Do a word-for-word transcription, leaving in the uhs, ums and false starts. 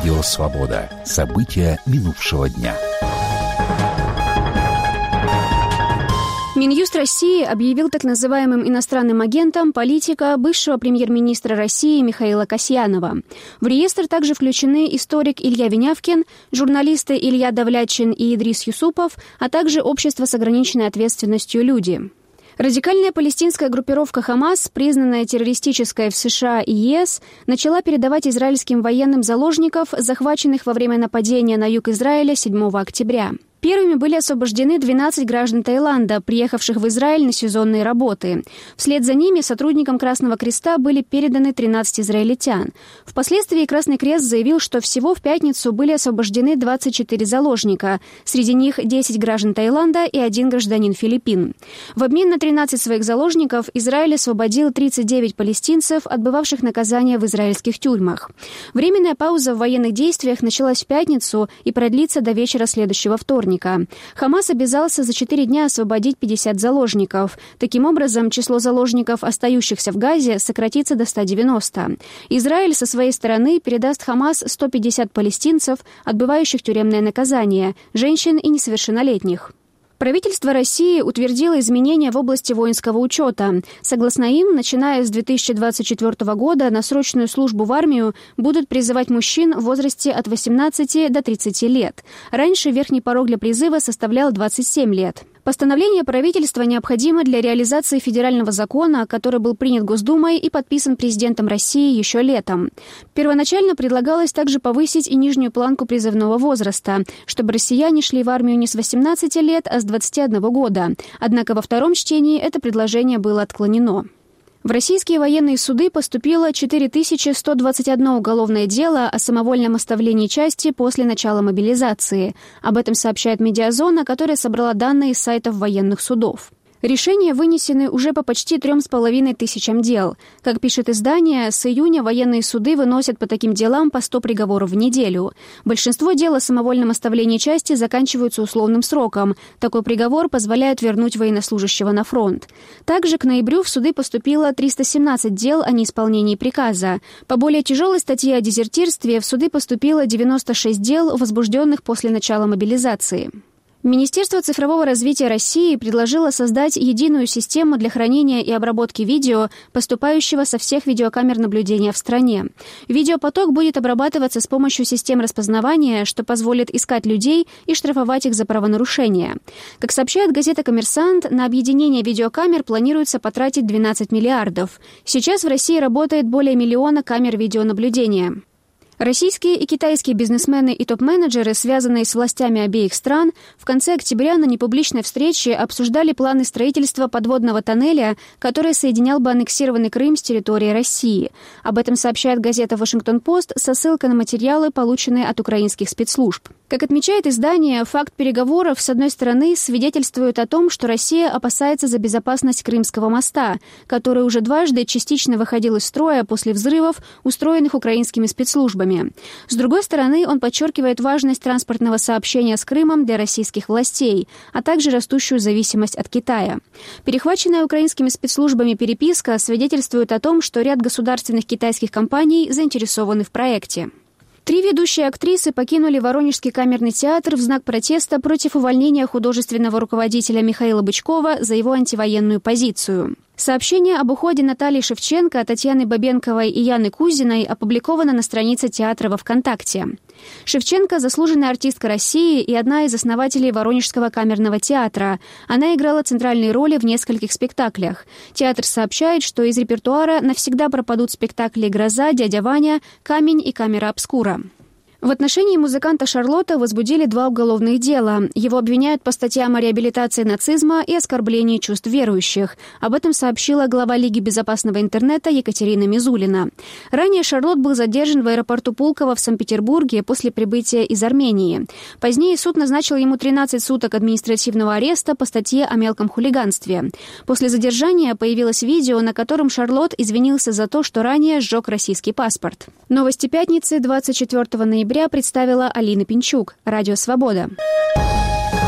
Радио «Свобода». События минувшего дня. Минюст России объявил так называемым иностранным агентом политика бывшего премьер-министра России Михаила Касьянова. В реестр также включены историк Илья Винявкин, журналисты Илья Давлячин и Идрис Юсупов, а также общество с ограниченной ответственностью «Люди». Радикальная палестинская группировка «Хамас», признанная террористической в США и ЕС, начала передавать израильским военным заложников, захваченных во время нападения на юг Израиля седьмого октября. Первыми были освобождены двенадцать граждан Таиланда, приехавших в Израиль на сезонные работы. Вслед за ними сотрудникам Красного Креста были переданы тринадцать израильтян. Впоследствии Красный Крест заявил, что всего в пятницу были освобождены двадцать четыре заложника. Среди них десять граждан Таиланда и один гражданин Филиппин. В обмен на тринадцать своих заложников Израиль освободил тридцать девять палестинцев, отбывавших наказание в израильских тюрьмах. Временная пауза в военных действиях началась в пятницу и продлится до вечера следующего вторника. Хамас обязался за четыре дня освободить пятьдесят заложников. Таким образом, число заложников, остающихся в Газе, сократится до ста девяноста. Израиль со своей стороны передаст Хамас сто пятьдесят палестинцев, отбывающих тюремное наказание, женщин и несовершеннолетних. Правительство России утвердило изменения в области воинского учета. Согласно им, начиная с две тысячи двадцать четвёртого года на срочную службу в армию будут призывать мужчин в возрасте от восемнадцати до тридцати лет. Раньше верхний порог для призыва составлял двадцать семь лет. Постановление правительства необходимо для реализации федерального закона, который был принят Госдумой и подписан президентом России еще летом. Первоначально предлагалось также повысить и нижнюю планку призывного возраста, чтобы россияне шли в армию не с восемнадцати лет, а с двадцати одного года. Однако во втором чтении это предложение было отклонено. В российские военные суды поступило четыре тысячи сто двадцать одно уголовное дело о самовольном оставлении части после начала мобилизации. Об этом сообщает «Медиазона», которая собрала данные из сайтов военных судов. Решения вынесены уже по почти трем с половиной тысячам дел. Как пишет издание, с июня военные суды выносят по таким делам по сто приговоров в неделю. Большинство дел о самовольном оставлении части заканчиваются условным сроком. Такой приговор позволяет вернуть военнослужащего на фронт. Также к ноябрю в суды поступило триста семнадцать дел о неисполнении приказа. По более тяжелой статье о дезертирстве в суды поступило девяносто шесть дел, возбужденных после начала мобилизации. Министерство цифрового развития России предложило создать единую систему для хранения и обработки видео, поступающего со всех видеокамер наблюдения в стране. Видеопоток будет обрабатываться с помощью систем распознавания, что позволит искать людей и штрафовать их за правонарушения. Как сообщает газета «Коммерсант», на объединение видеокамер планируется потратить двенадцать миллиардов. Сейчас в России работает более миллиона камер видеонаблюдения. Российские и китайские бизнесмены и топ-менеджеры, связанные с властями обеих стран, в конце октября на непубличной встрече обсуждали планы строительства подводного тоннеля, который соединял бы аннексированный Крым с территорией России. Об этом сообщает газета «Вашингтон-Пост» со ссылкой на материалы, полученные от украинских спецслужб. Как отмечает издание, факт переговоров, с одной стороны, свидетельствует о том, что Россия опасается за безопасность Крымского моста, который уже дважды частично выходил из строя после взрывов, устроенных украинскими спецслужбами. С другой стороны, он подчеркивает важность транспортного сообщения с Крымом для российских властей, а также растущую зависимость от Китая. Перехваченная украинскими спецслужбами переписка свидетельствует о том, что ряд государственных китайских компаний заинтересованы в проекте. Три ведущие актрисы покинули Воронежский камерный театр в знак протеста против увольнения художественного руководителя Михаила Бычкова за его антивоенную позицию. Сообщение об уходе Натальи Шевченко, Татьяны Бабенковой и Яны Кузиной опубликовано на странице театра во ВКонтакте. Шевченко – заслуженная артистка России и одна из основателей Воронежского камерного театра. Она играла центральные роли в нескольких спектаклях. Театр сообщает, что из репертуара навсегда пропадут спектакли «Гроза», «Дядя Ваня», «Камень» и «Камера обскура». В отношении музыканта Шарлотта возбудили два уголовных дела. Его обвиняют по статьям о реабилитации нацизма и оскорблении чувств верующих. Об этом сообщила глава Лиги безопасного интернета Екатерина Мизулина. Ранее Шарлотт был задержан в аэропорту Пулково в Санкт-Петербурге после прибытия из Армении. Позднее суд назначил ему тринадцать суток административного ареста по статье о мелком хулиганстве. После задержания появилось видео, на котором Шарлотт извинился за то, что ранее сжег российский паспорт. Новости пятницы, двадцать четвёртого ноября, представила Алина Пинчук. Радио «Свобода».